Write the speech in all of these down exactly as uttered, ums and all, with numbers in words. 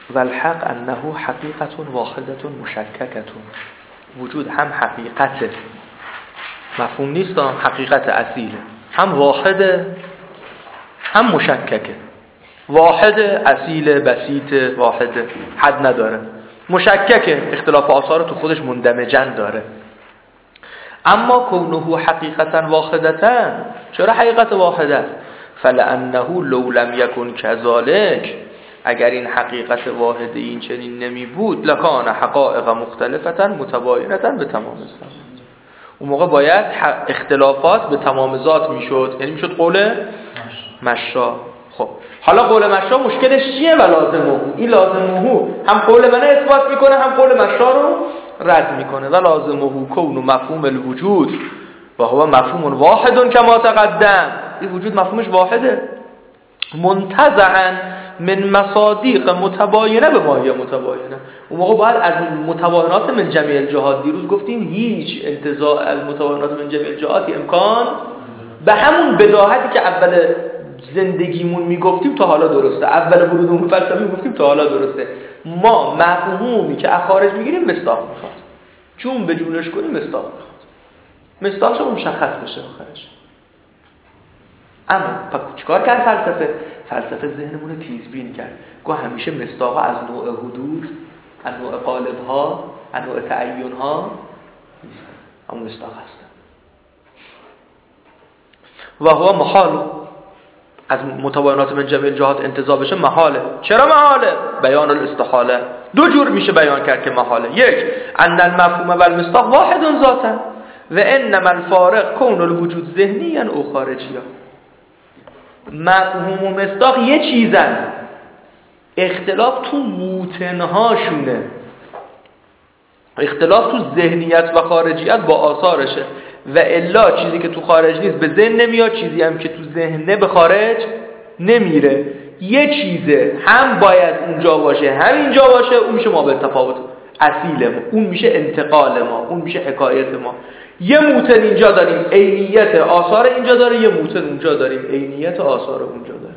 والحق انه حقیقت واحدة مشککة. وجود هم حقیقته، مفهوم نیست، هم حقیقت اصیله، هم واحده هم مشککه. واحد اصیل بسیط واحد حد نداره، مشککه اختلاف آثار تو خودش مندمجن داره. اما کونه حقیقتا واحدتا، چرا حقیقت واحده است؟ فلانه لو لم یکن کذالک، اگر این حقیقت واحده این چنین نمی بود، لکان حقائق مختلفتا متباینتا به تمام ذات. اون موقع باید اختلافات به تمام ذات میشد، یعنی میشد قول مشا. خب حالا قول مشا مشکلش چیه؟ و لازمه این لازمه هم قول منه اثبات میکنه، هم قول مشا رو رد میکنه. و لازمه کون مفهوم الوجود و هو مفهوم واحد کما تقدم. این وجود مفهومش واحده، منتزعا من مصادیق متباینه به ماهیه متباینه. اون موقع باید از متباینات من جمیع الجهات، دیروز گفتیم هیچ انتزاع المتباینات من جمیع الجهات امکان به همون بداهتی که اول زندگیمون میگفتیم تا حالا درسته، اول ورودمون فلسفه میگفتیم تا حالا درسته. ما مفهومی که از خارج میگیریم مصداق میخواد، چون به جونش کنیم مصداق میخواد، مصداقش مشخص بشه آخرش. اما پس چیکار کرد فلسفه؟ فلسفه ذهنمون رو تیزبین کرد، گفت همیشه مصداق از نوع حدود، از نوع قالب ها، از نوع تعین ها نیست، اما مصداق هستن. و هو محال، از متباینات من جمیع الجهات انتزاع بشه محاله. چرا محاله؟ بیان الاستحاله. دو جور میشه بیان کرد که محاله. یک، ان المفهوم و المصداق واحد ذاتا و انما الفارق کون الوجود ذهنی او خارجی. مفهوم و مصداق یه چیزن، اختلاف تو موتنهاشونه، اختلاف تو ذهنیت و خارجیت با آثارشه. و الا چیزی که تو خارج نیست به ذهن نمیاد، چیزی هم که تو ذهنه به خارج نمیره. یه چیزه، هم باید اونجا باشه هم اینجا باشه، اون میشه ما به تفاوت اصیل ما، اون میشه انتقال ما، اون میشه حکایت ما. یه موتن اینجا داریم، عینیت آثار اینجا داره، یه موتن اونجا داریم، عینیت آثار اونجا داره.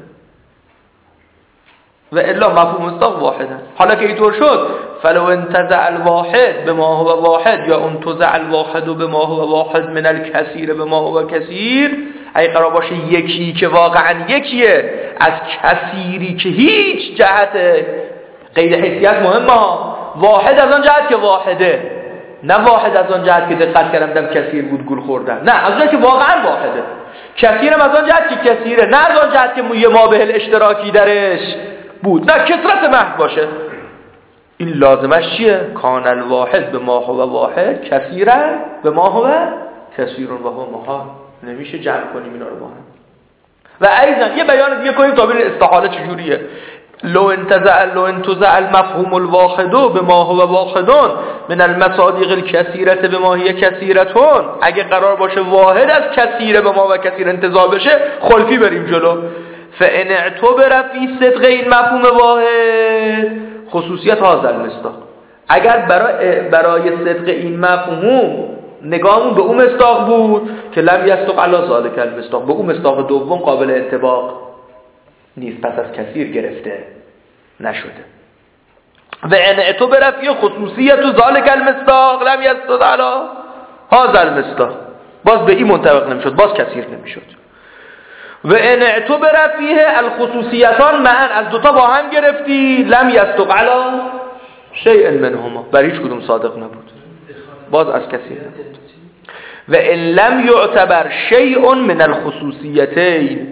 و الا مفهوم مصداق واحده. حالا که اینطور شد، فلو انتزع الواحد بما هو واحد یا انتزع الواحد بما هو واحد من الکثیر بما هو کثیر، اگه قرار باشه یکی که واقعا یکیه از کثیری که هیچ جهت قید حیثیت مهمه، واحد از آن جهت که واحده، نه واحد از آن جهت که دقت کردم دم کثیر بود گول خوردن، نه از آن که واقعا واحده. کثیرم از آن جهت که کثیره، نه از آن جهت که یه ما به الاشتراکی درش بود، نه کثرت محض باشه. این لازمش چیه؟ کان الواحد به ما هو واحد کثیرا به ما هو کثیرون و هو محال. نمیشه جمع کنیم اینا رو با هم. و ایضا یه بیان دیگه کنیم تا ببینید استحاله چجوریه. لو انتزع لو انتزع المفهوم الواحد بما هو واحد من المصادیق الکثیره بما هي کثیرتون، اگه قرار باشه واحد از کثیره به ما و کثیر انتزاع بشه، خلفی بریم جلو. فان اعتبر فی صدق این مفهوم واحد خصوصیت هذا المصداق، اگر برای برای صدق این مفهوم نگاهمون به اون مصداق بود که لم یصدق علی ذلک المصداق، به اون مصداق دوم قابل انطباق نیست، پس از کثیر گرفته نشده. و ان اعتبر فی خصوصیت ذلک المصداق لم یصدق علی هذا المصداق، باز به این منطبق نمیشد، باز کثیر نمیشد. و ان اعتبر فیه الخصوصیتان معا، از دوتا با هم گرفتی، لم یصدق علی شیء منهما، بر هیچ کدوم صادق نبود، باز از کثیر نبود. و ان لم یعتبر شیء من الخصوصیتین،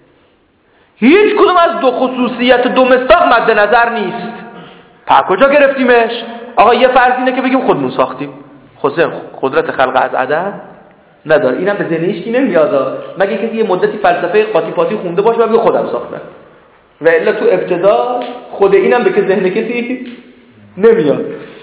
هیچ کدوم از دو خصوصیت دو مصداق مد نظر نیست، پس کجا گرفتیمش؟ آقا یه فرض اینه که بگیم خودمون ساختیم، خود قدرت خلق از عدم نداره، اینم به ذهن هیچ کی نمیاد، مگه کسی یه مدتی فلسفه قاطی پاتی خونده باشه و بگه خودم ساختم. و الا تو ابتدا خود اینم به که ذهن کسی نمیاد.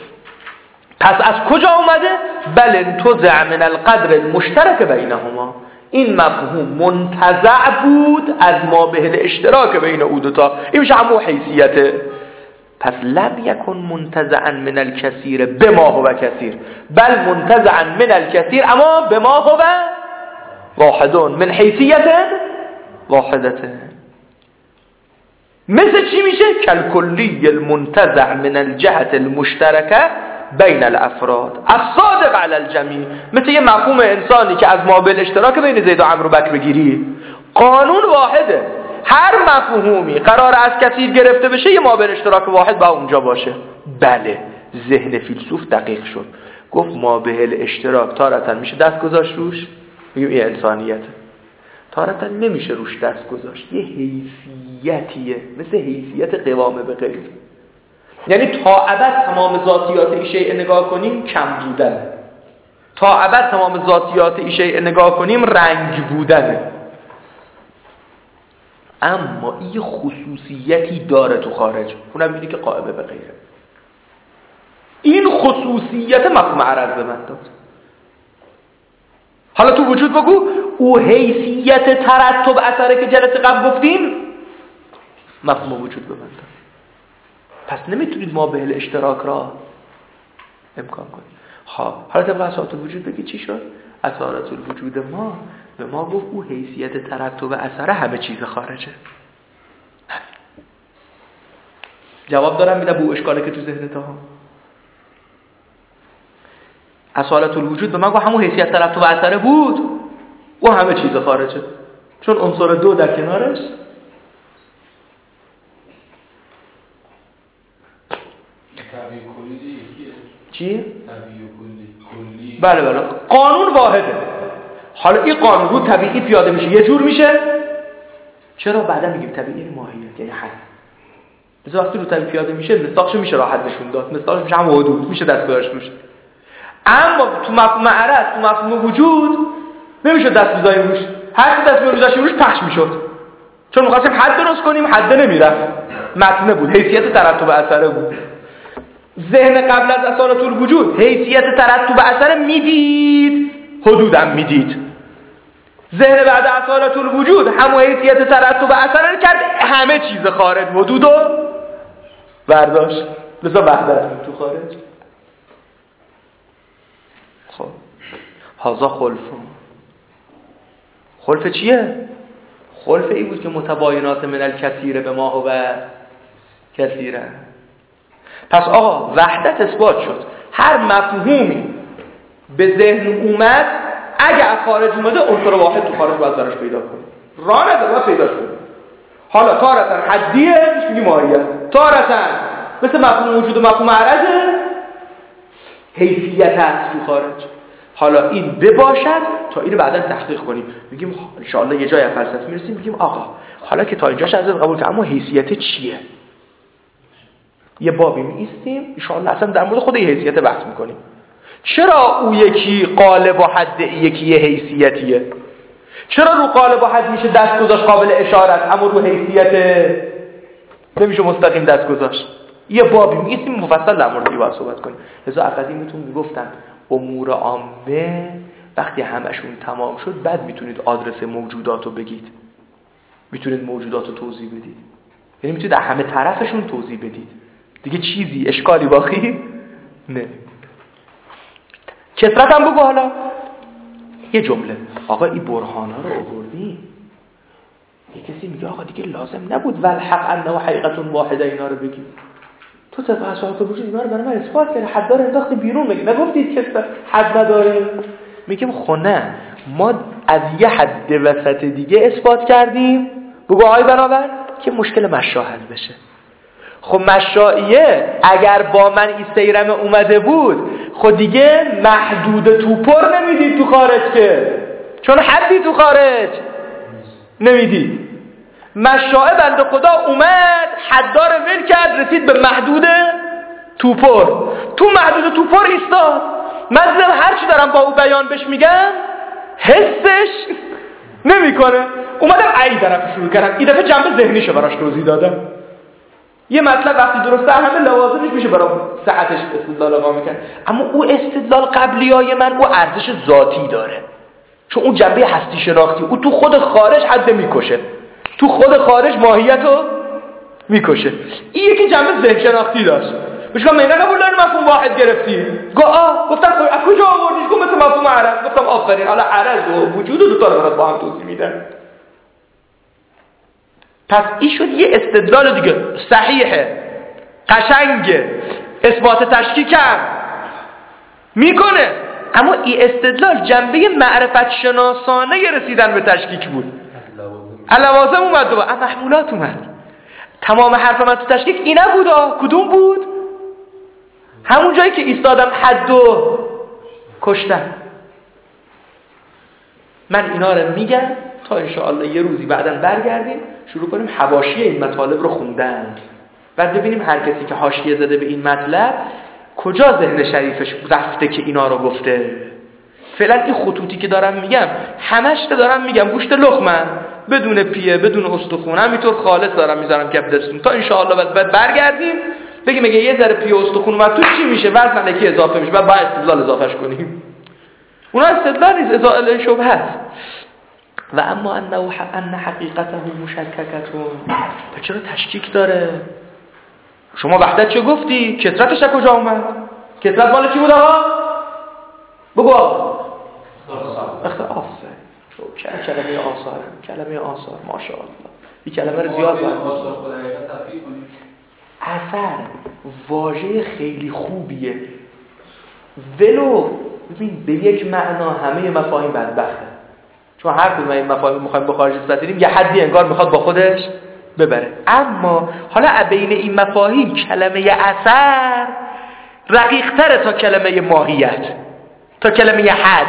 پس از کجا اومده؟ بل انتزع من القدر المشترک بینهما، این مفهوم منتزع بود از ما به اشتراک بین او دوتا، این میشه همون حیثیته. پس لم یکن منتزعا من الکثیر بما هو کثیر، بل منتزعا من الکثیر اما بما هو واحدون من حیثیت واحدته. مثل چی میشه؟ کلکلی المنتزع من الجهت المشترکه بین الافراد الصادق علی الجمیع. مثل یه مفهوم انسانی که از مابل اشتراک بین زید و عمرو و بکر بگیری. قانون واحده، هر مفهومی قرار از کثیر گرفته بشه یه مابل اشتراک واحد با اونجا باشه. بله، ذهن فیلسوف دقیق شد، گفت مابل اشتراک تارتا میشه دست گذاشت روش، میگیم این انسانیته، تارتا نمیشه روش دست گذاشت، یه حیثیتیه، مثل حیثیت قوامه به غیر. یعنی تا ابد تمام ذاتیات این شیء نگاه کنیم کم بودنه، تا ابد تمام ذاتیات این شیء نگاه کنیم رنگ بودنه. اما این خصوصیتی داره تو خارج، اونم میگه که قائمه به غیره. این خصوصیت مفهوم عرض به من داد. حالا تو وجود بگو او حیثیت ترتب اثره که جلسه قبل گفتیم مفهوم وجود به من داد. پس نمیتونید ما به اشتراک را امکان کنید. حالا طبق اساسات الوجود بگی چی شد؟ اساسات الوجود ما به ما گفت او حیثیت ترتب اثره همه چیز خارجه. جواب دارم میدم به اشکالی که تو ذهنت ها. اساسات الوجود به من گفت همون حیثیت ترتب اثره بود، او همه چیز خارجه، چون عنصر دو در کنارش چی؟ کلی. بله بله، قانون واحده. حالا این قانون رو طبیعی پیاده میشه یه جور میشه. چرا بعدا میگیم طبیعی ماهیت یعنی حد. مثلا وقتی رو طبیعی پیاده میشه مصداقش میشه راحت نشون داد، مصداقش میشه هم حدود، میشه دست گذاشت روش. اما تو مفهوم عرض، تو مفهوم وجود نمیشه دست بزنیم روش. هر دست بزنیم روش پخش میشد. چون می‌خواستیم حد درست کنیم، حد نمیرفت. متن بود، حیثیت ترتب اثره بود. ذهن قبل از اساسات الوجود حیثیت ترتب اثر میدید، حدودم میدید. ذهن بعد اساسات الوجود همون حیثیت ترتب اثر کرد، همه چیز خارج حدودو برداشت، لذا وحدت تو خارج. خب هازا خلف. خلف چیه؟ خلف این بود که متباینات من الکثیر به ما هو کثیره. پس آقا وحدت اثبات شد. هر مفهومی به ذهن اومد اگه از خارج اومده عنصر واحد تو خارج باید براش پیدا کنیم. راه نداره باید پیدا کنیم. حالا تارتن حدیه میشه میگیم ماهیت، تارتن مثل مفهوم وجود و مفهوم عرضه حیثیت هست تو خارج. حالا این بباشد تا اینو بعدا تحقیق کنیم، میگیم ان شاء الله یه جای فلسفه میرسیم میگیم آقا حالا که تا اینجاش از قبول که اما حیثیت چیه؟ یه بابی می‌ایستیم ان شاء الله اصلا در مورد خود حیثیت بحث میکنیم. چرا او یکی قالب و حد یکی یه حیثیتیه؟ چرا رو قالب و حد میشه دست گذاشت قابل اشاره است اما رو حیثیت نمیشه مستقیم دست گذاشت؟ یه بابی می‌ایستیم مفصل در مورد این باید صحبت کنیم. لذا اقدیمتون میگفتن امور عامه وقتی همشون تمام شد بعد میتونید آدرس موجودات رو بگید، میتونید موجودات رو توضیح بدید، یعنی میتونید همه طرفشون توضیح بدید دیگه. چیزی اشکالی باقی نه. کثرت هم بگو. حالا یه جمله آقا این برهانا رو آوردی، یه کسی میگه آقا دیگه لازم نبود والحق انه حقیقت واحده اینا رو بگی. تو طبق اساسات الوجود اینا رو برای من اثبات کردی، حد داره انداخت بیرون، میگه نگفتید که حد نداره. میگم خب نه، ما از یه حد وسط دیگه اثبات کردیم. بگو آقای بنابر که مشکل مشاه حل بشه. خب مشاییه اگر با من این سیرم اومده بود خب دیگه محدود تو پر نمیدید تو خارج که، چون حدی تو خارج نمیدید. مشایه بنده خدا اومد حددار ول کرد رسید به محدود تو پر، تو محدود تو پر ایستاد. من دیدم هر چی دارم با او بیان بهش میگم حسش نمیکنه. اومدم ای طرف شروع کردم، این دفعه جنبه ذهنیشو براش توضیح دادم. یه مطلب وقتی درسته همه لوازمش میشه برای ساعتش استدلال اقامه کرد، اما او استدلال قبلیای من او ارزش ذاتی داره، چون اون جنبه هستی شناختی او تو خود خارج حد میکشه، تو خود خارج ماهیتو میکشه. این یکی جنبه ذهن شناختی داشت. میگم من قبول دارم مفهوم واحد گرفتی. گفت آ گفتم از کجا آوردیش؟ گفت مثل مفهوم عرض. گفتم آفرین، حالا عرض و وجود دو تا رو با هم توضیح میدن. پس این شد یه استدلال دیگه، صحیحه، قشنگه، اثبات تشکیک هم میکنه، اما این استدلال جنبه معرفت شناسانه رسیدن به تشکیک بود. لوازم اومد و محمولات اومد. تمام حرف من تو تشکیک این نبود. کدوم بود؟ همون جایی که ایستادم حد و کشتم. من اینا رو میگم تا انشاءالله یه روزی بعداً برگردیم شروع کنیم حواشی این مطالب رو خوندن، بعد ببینیم هر کسی که حاشیه زده به این مطلب کجا ذهن شریفش رفته که اینا رو گفته. فعلا این خطوطی که دارم میگم همش دارم میگم گوشت لخمن، بدون پیه، بدون استخوان، همینطور خالص دارم میذارم کف دستتون تا انشاءالله بعد بعد برگردیم بگیم اگه یه ذره پیه استخوان اومد تو چی میشه، وزن الکی اضافه میشه، بعد با استدلال اضافهش کنیم. اونا استدلال نیست، ازاله شبهه است. و اما انه ان حقیقته مشککتون. چرا تشکیک داره؟ شما وحدت چه گفتی؟ کثرتش از کجا اومد؟ کثرت مال کی بود آقا؟ بگو آقا. اختلاف آفه. کلمه آثار، کلمه آثار، ماشاءالله. این کلمه رو زیاد باید بگیم. اثر واژه خیلی خوبیه. ولو ببین به یک معنا همه مفاهیم بدبخته. چون هر کدوم این مفاهیم میخوایم به خارج بسازیم یه حدی انگار میخواد با خودش ببره. اما حالا بین این مفاهیم کلمه اثر رقیق‌تره تا کلمه ماهیت، تا کلمه حد.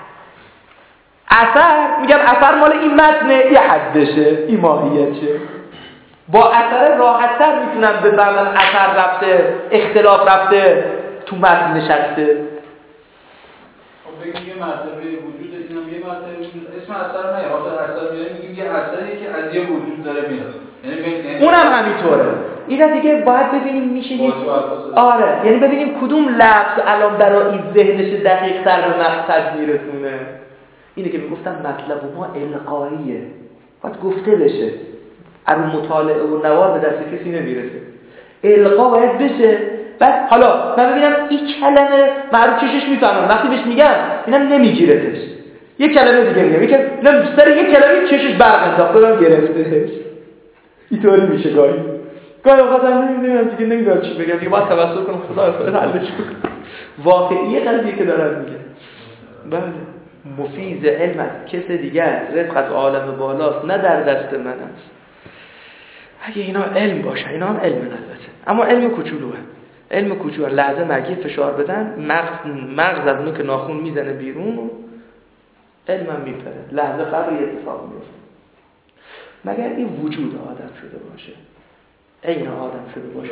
اثر میگم اثر مال این متن یه حدشه، این ماهیتشه. با اثر راحت‌تر میتونم بفهمم اثر رفته، اختلاف رفته، تو متن نشسته. بگیم یه مرتبه وجود، اینم یه مرتبه وجود، اسم اثر نه، آخر اثر میاریم میگیم یه اثری که از یه وجود داره میاد، یعنی اونم همینطوره. اینا دیگه باید ببینیم میشه یک آره، یعنی ببینیم کدوم لفظ الان برای ذهنش دقیق تر به مقصد میرسونه. اینه که میگفتم مطلب ما القاییه، باید گفته بشه، از مطالعه و نوار به دست کسی نمیرسه، القا باید بشه. بعد حالا من ببینم این کلمه معروف چشش میفهمم، وقتی بهش میگم اینم نمیگیرتش، یه کلمه دیگه میگم میگم نه سر یه کلمه چشش برق انداخته من گرفتهش. اینطوری میشه گاهی گاهی اوقات هم نمیدونم دیگه نمیدونم چی بگم دیگه، باید توسل کنم خدا خود حلش کنه. واقعیه قضیه که دارم میگه. بله مفیز علم از کس دیگه است، رزق از عالم بالاست، نه در دست من است. اگه اینا علم باشه، اینا هم علم البته، اما علم کوچولوه، علم کوچولو. لحظه مگی فشار بدن مغز مغز از اون که ناخون میزنه بیرون و علمم میپره، لحظه قبل یه اتفاق میفته. مگر این وجود آدم شده باشه، عین آدم شده باشه.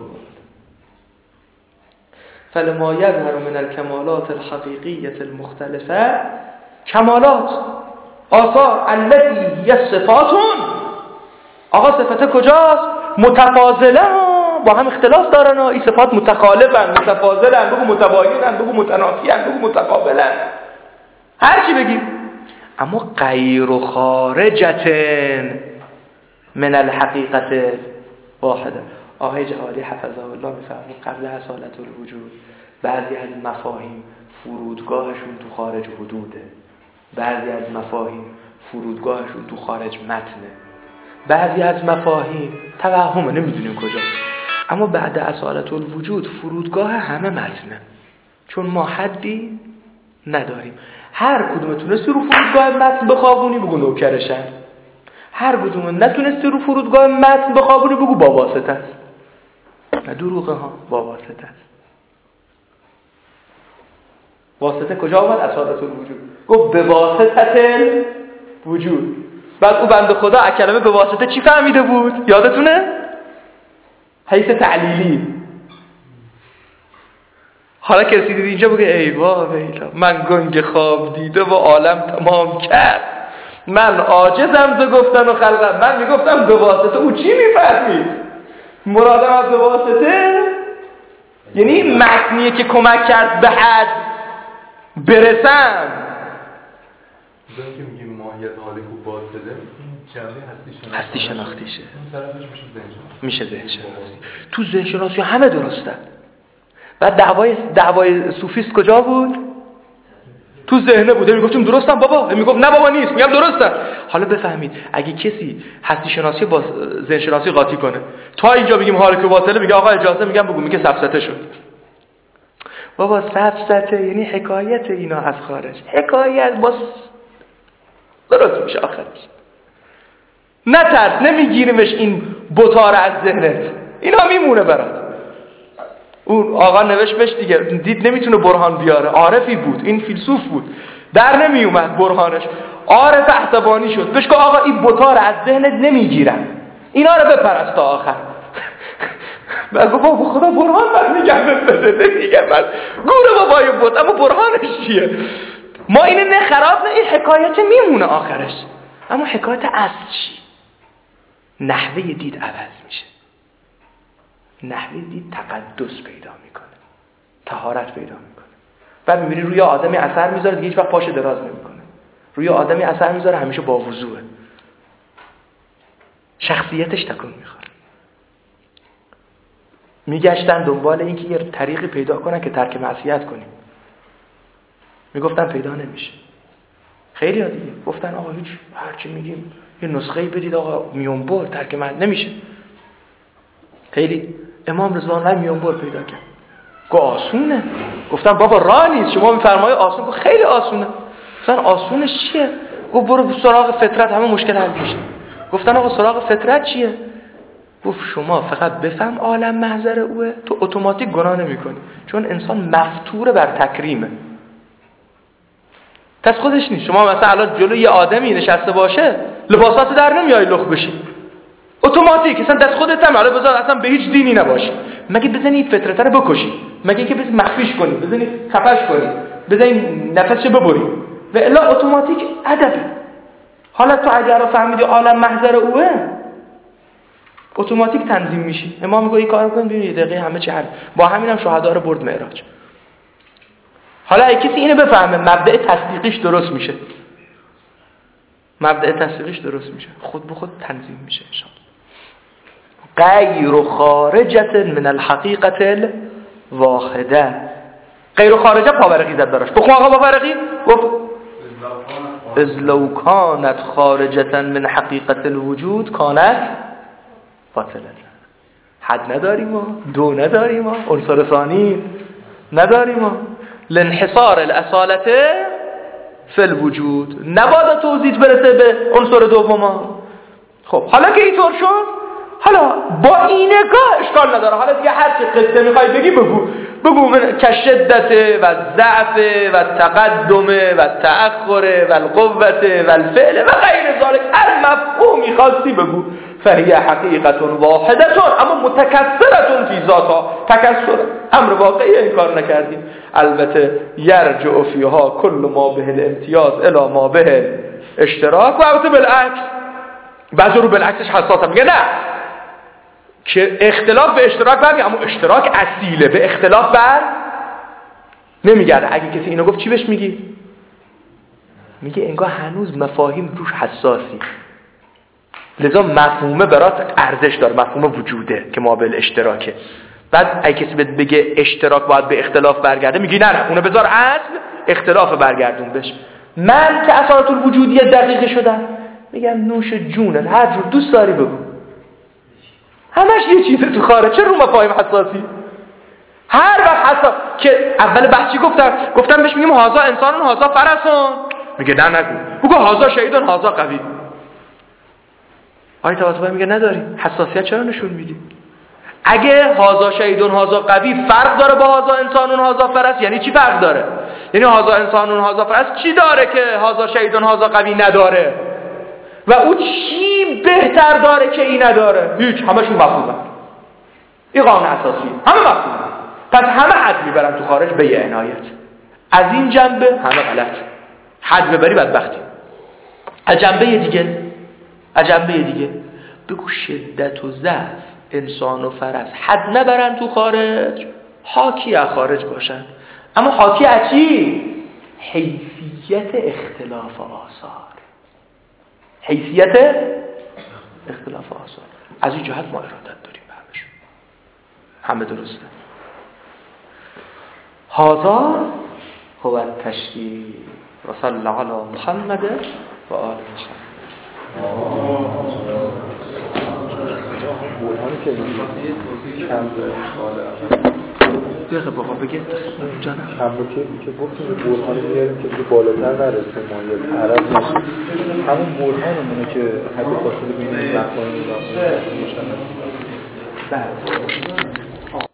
فلما یظهر من الکمالات الحقیقیة المختلفه، کمالات آثار التي هي صفاتون. آقا صفت کجاست؟ متفاضله ها، با هم اختلاف دارن ها. این صفات متخالفن، متفاضلن، بگو متباینن، بگو متنافیان، بگو متقابلن، هر چی بگیم، اما غیر و خارجتن من الحقیقت واحده. آقای جهادی حفظه الله میفرمود قبل اصالت الوجود بعضی از مفاهیم فرودگاهشون تو خارج حدوده، بعضی از مفاهیم فرودگاهشون تو خارج متنه، بعضی از مفاهیم توهمه نمیدونیم کجاست، اما بعد اصالت الوجود فرودگاه همه متنه، چون ما حدی نداریم. هر کدوم تونستی رو فرودگاه متن بخوابونی بگو نوکرشن، هر کدوم نتونستی رو فرودگاه متن بخوابونی بگو با واسطه است. نه دروغه ها، با واسطه است. واسطه کجا آمد؟ اصالت الوجود گفت به واسطه وجود. بعد او بنده خدا کلمه به واسطه چی فهمیده بود؟ یادتونه؟ حیث تعلیلی. حالا که رسیدید اینجا بگه ای وای ویلا من گنگ خواب دیده و عالم تمام کرد، من عاجزم ز گفتن و خلقم. من میگفتم به واسطه، او چی میفهمید؟ مرادم از به واسطه یعنی متنیه که کمک کرد به حد برسم. اون که میگیم ماهیت حالی خوب باز بده جنبه هستی شناختیشه، اون طرفش میشه میشه ذهن ذهن شناختی. تو ذهن شناسی همه درسته. بعد دعوای دعوای صوفیست کجا بود؟ تو ذهنه بوده، میگفتم درستم بابا، میگفت نه بابا نیست، میگم درستم. حالا بفهمید اگه کسی هستی شناسی با ذهن شناسی قاطی کنه، تا اینجا بگیم حالک باطله، میگه آقا اجازه، میگم بگو، میگه سفسطه شد. بابا سفسطه یعنی حکایت اینا از خارج، حکایت باز درست میشه آخرش. نترس، نمیگیریمش این بطار از ذهنت، اینا میمونه برات. اون آقا نوشت بهش دیگه، دید نمیتونه برهان بیاره، عارفی بود، این فیلسوف بود، در نمیومد برهانش، عارف احتبانی شد. بهش گفت آقا این بطار از ذهنت نمیگیرن، اینا رو بپرست تا آخر. من گفت بابا خدا برهان من میگم بده دیگه، من گوره بابای بود، اما برهانش چیه؟ ما اینه نه خراب نه، این حکایت میمونه آخرش. اما حکایت اصل چی؟ نحوه دید عوض میشه. نحوه دید تقدس پیدا میکنه، طهارت پیدا میکنه. بعد میبینی روی آدمی اثر میذاره دیگه هیچ وقت پاش دراز نمیکنه. روی آدمی اثر میذاره همیشه با وضوحه. شخصیتش تکون میخوره. میگشتن دنبال این که یه طریقی پیدا کنن که ترک معصیت کنیم. میگفتن پیدا نمیشه. خیلی ها دیگه گفتن آقا هیچ هرچی میگیم یه نسخه‌ای بدید آقا میونبر ترک معصیت نمیشه. خیلی امام رضوان الله میونبر پیدا کرد. گفت آسونه. گفتن بابا راه نیست، شما میفرمایید آسون. گفت خیلی آسونه. گفتن آسونش چیه؟ گفت برو سراغ فطرت همه مشکل حل میشه. گفتن آقا سراغ فطرت چیه؟ گفت شما فقط بفهم عالم محضر اوه، تو اتوماتیک گناه نمی‌کنی، چون انسان مفطور بر تکریمه. دست خودش نیست. شما مثلا الان جلوی یه آدمی نشسته باشه لباسات در نمیای لخ بشی، اتوماتیک اصلا دست خودت هم حالا بذار اصلا به هیچ دینی نباشی، مگه بزنی فطرت رو بکشی، مگه اینکه بزنی مخفیش کنی، بزنی خفش کنی، بزنی نفسش ببری، و الا اتوماتیک ادبه. حالا تو اگر رو فهمیدی عالم محضر اوه، اتوماتیک تنظیم میشی. امام میگه این کارو کن، ببین یه دقیقه همه چی حل. با همینم شهدا رو برد معراج. حالا اگه کسی اینو بفهمه مبدأ تصدیقیش درست میشه، مبدأ تصدیقیش درست میشه، خود به خود تنظیم میشه ان شاء الله. غیر خارجه من الحقیقه الواحده. غیر خارجه پاورقی زد براش. بخون آقا پاورقی گفت اذ لو كانت خارجه من حقیقه الوجود كانت باطلا. حد نداریم ما، دو نداریم ما، عنصر ثانی نداریم ما، لانحصار الاصالته فی الوجود، نباید توضیح برسه به عنصر دوم. خب حالا که اینطور شد، حالا با این نگاه اشکال نداره. حالا دیگه هر چه قصه میخوای بگی بگو، بگو من کشدت و ضعف و تقدم و تأخر و القوة و الفعل و غیر ذلك، هر مفهومی خواستی بگو. فهی حقیقت واحدة اما متکثرة فی ذاتها. تکثر امر واقعی، این کار نکردیم. البته یرجع فیها کل ما به الامتیاز الی ما به اشتراک، و البته بالعکس بعضی رو بالعکسش حساسه، میگه نه که اختلاف به اشتراک برگرده، اما اشتراک اصیله، به اختلاف بر نمیگرده. اگه کسی اینو گفت چی بهش میگی؟ میگه انگار هنوز مفاهیم روش حساسی، لذا مفهومه برات ارزش داره، مفهوم وجوده که ما به اشتراکه. بعد اگه کسی بگه اشتراک باید به اختلاف برگرده، میگی نه نه اونو بذار اصل، اختلاف برگردون بهش. من که اصالت الوجودیه دقیقه شدم، میگم نوش جونت، هر جور دوست داری بگو، همش یه چیزه تو خارج، چه رو مفاهیم حساسی؟ هر وقت حساس که اول بحثی گفتم گفتم بهش میگیم هازا انسانون هازا فرسون، میگه نه نگو، بگو هازا شهیدون هازا قوی. آیه طباطبایی میگه نداری، حساسیت چرا نشون میدی؟ اگه هازا شهیدون هازا قوی فرق داره با هازا انسانون هازا فرس، یعنی چی فرق داره؟ یعنی هازا انسانون هازا فرس چی داره که هازا شهیدون هازا قوی نداره؟ و او چی بهتر داره که این نداره؟ هیچ، همشون مفهومه. این قانون اساسی، همه مفهومه. پس همه حد میبرن تو خارج به یه عنایت. از این جنبه همه غلط. حد ببری بدبختی. از جنبه دیگه از جنبه دیگه بگو شدت و ضعف انسان و فرس حد نبرن تو خارج، حاکی از خارج باشن. اما حاکی از چی؟ حیثیت اختلاف آثار. حیثیت اختلاف آثار. از این جهت ما ارادت داریم به همشون، همه درسته. هازا هو التشریع و صلی علی محمد و آل محمد. برهانی که کم دقیقه بابا بگه جانم کم رو که که گفتیم برهانی میاریم که بالاتر نرسه مایل عرب نشه، همون برهانمونه که حد فاصله بین مفاهیم و مشخص. بله